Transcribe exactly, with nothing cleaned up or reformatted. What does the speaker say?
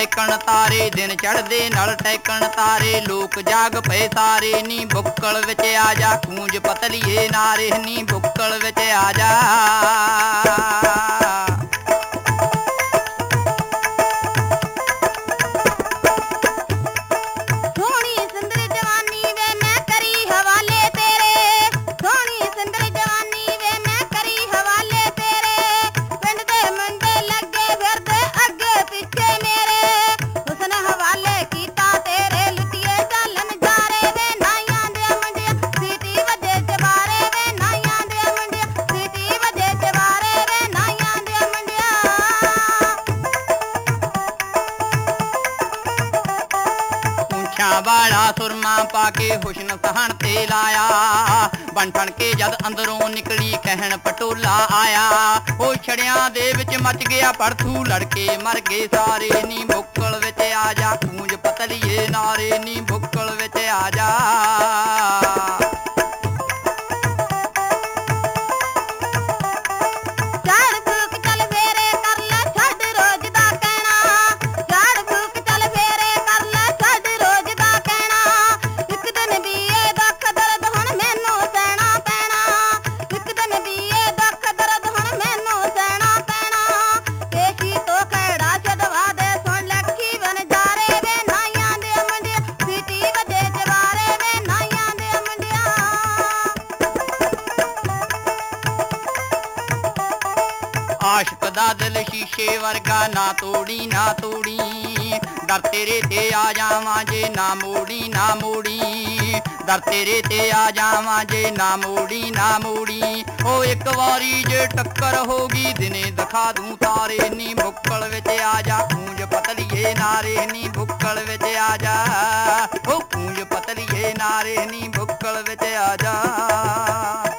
ਟੈਕਣ ਤਾਰੇ ਦਿਨ ਚੜ੍ਹਦੇ ਨਾਲ ਟੈਕਣ ਤਾਰੇ ਲੋਕ ਜਾਗ ਪਏ ਸਾਰੇ ਨੀ ਬੁੱਕਲ ਵਿੱਚ ਆ ਜਾ ਕੂੰਜ ਪਤਲੀਏ ਨਾਰੇ ਨੀ ਬੁੱਕਲ ਵਿੱਚ ਆ ਜਾ ਵਾਲਾ ਸੁਰਮਾ ਪਾ ਕੇ ਹੁਸਨ ਸਹਣ ਤੇ ਲਾਇਆ ਬਣ ਠਣ ਕੇ ਜਦ ਅੰਦਰੋਂ ਨਿਕਲੀ ਕਹਿਣ ਪਟੋਲਾ ਆਇਆ ਉਹ ਛੜਿਆਂ ਦੇ ਵਿੱਚ ਮੱਚ ਗਿਆ ਪੜਥੂ ਲੜਕੇ ਮਰ ਗਏ ਸਾਰੇ ਨੀ ਬੁੱਕਲ ਵਿੱਚ ਆ ਜਾ ਕੂੰਜ ਪਤਲੀਏ ਨਾਰੇ ਨੀ ਬੁੱਕਲ ਵਿੱਚ ਆ ਜਾ ਆਸ਼ਕ ਦਾ ਦਿਲ ਸ਼ੀਸ਼ੇ ਵਰਗਾ ਨਾ ਤੋੜੀ ਨਾ ਤੋੜੀ ਦਰ ਤੇਰੇ ਤੇ ਆ ਜਾਵਾਂ ਜੇ ਨਾ ਮੋੜੀ ਨਾ ਮੋੜੀ ਦਰ ਤੇਰੇ ਤੇ ਆ ਜਾਵਾਂ ਜੇ ਨਾ ਮੋੜੀ ਨਾ ਮੋੜੀ ਉਹ ਇੱਕ ਵਾਰੀ ਜੇ ਟੱਕਰ ਹੋ ਗਈ ਦਿਨੇ ਦਿਖਾ ਦੂੰ ਤਾਰੇ ਨੀ ਬੁੱਕਲ ਵਿੱਚ ਆ ਜਾ ਕੂੰਜ ਪਤਲੀਏ ਨਾਰੇ ਨੀ ਬੁੱਕਲ ਵਿੱਚ ਆ ਜਾ ਉਹ ਕੂੰਜ ਪਤਲੀਏ ਨਾਰੇ ਨੀ ਬੁੱਕਲ ਵਿੱਚ ਆ ਜਾ